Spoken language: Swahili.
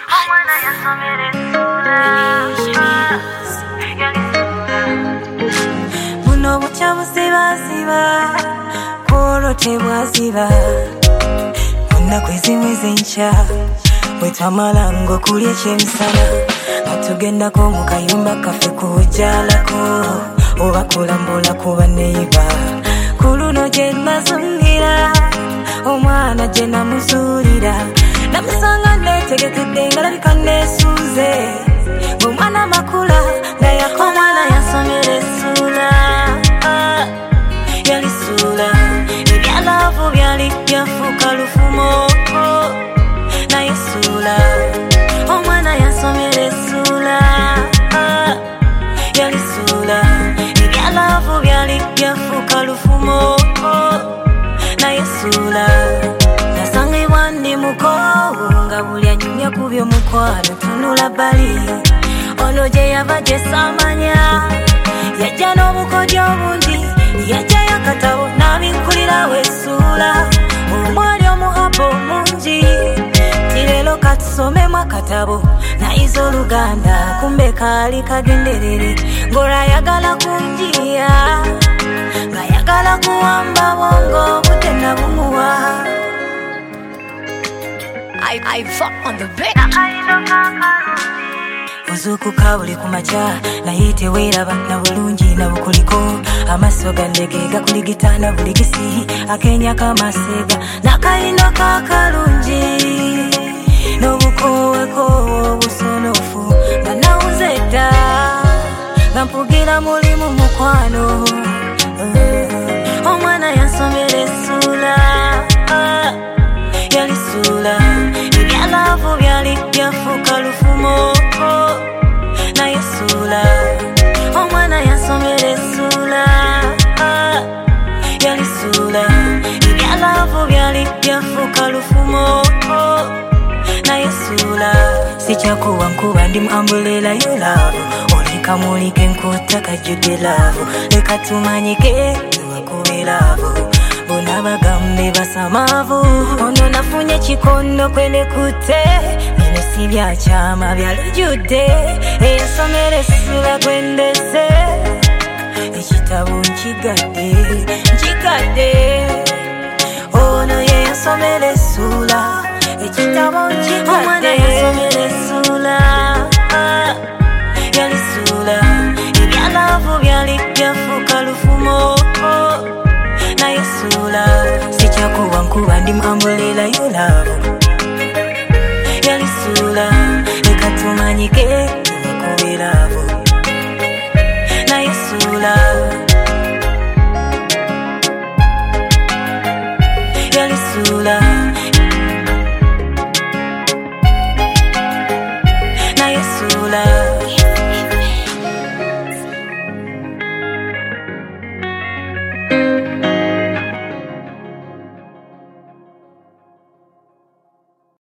Omwana yasomera essula buno bukya buzibaziba kwolwo tebwaziba munaku ezimu ez'enkya bwe twamala ng'okulya ekyemisana nga tugendako mu kayumba kaffe kujalako oba kulambula ku baneiba ku luno gye nazungira omwana gye namuzuulira namusanga neetegekedde nga labika neesuuze ng'omwana makula nga omwana yasomera essula yalisuula ebyalaavu byali byafuuka lufumo naye essula omwana yasomera essula yalisuula ebyalaavu byali byafuuka lufumo naye essula nasangibwa ndi mukoowu nga buli anyumya ku by'omukwano tunula bbali ono gye yava gye saamanya yajja n'obukodyo obungi yajjayo akatabo n'abinkulirawo essula omwali omuhabo mungi tirero katusomemu akatabo nayiza oluganda kumbe kaali kagenderere ng'olwayagala kunjiya ng'ayagala kuwamba bongo obudde nabumuwa I fuck on the beat. Ozuukuka buli kumakya naye teweeraba na bulungi na bukuliko amaaso gandege gakuligita na buligisi akeenya k'amaseega n'akayino k'akalungi n'obukoowekoowo obusonofu nga nawuze dda nga mpugira mulimu mukwano omwana yasomera essula yalisuula ebyalaavu byali byafuuka lufumo naye essula omwana yasomera essula yalisuula ebyalaavu byali byafuuka lufumo naye essula sikyakuwa nkuba ndi mu ambulela y'olaavu olikamulike nkuta kajjudde laavu leka tumanyike tubakuba laavu bona bagambe basamaavu ono nafunye ekikondo kwenekutte bino si byakyama byalujjudde eyasomera essula gwendese ekitabo nkigadde ono ye yasomera essula ekitabo nkigadde omwana yasomera essula yalisuula ebyalaavu byali byafuuka lufumo naye essula sikyakuwa nkuba ndi mu ambulela y'olaavu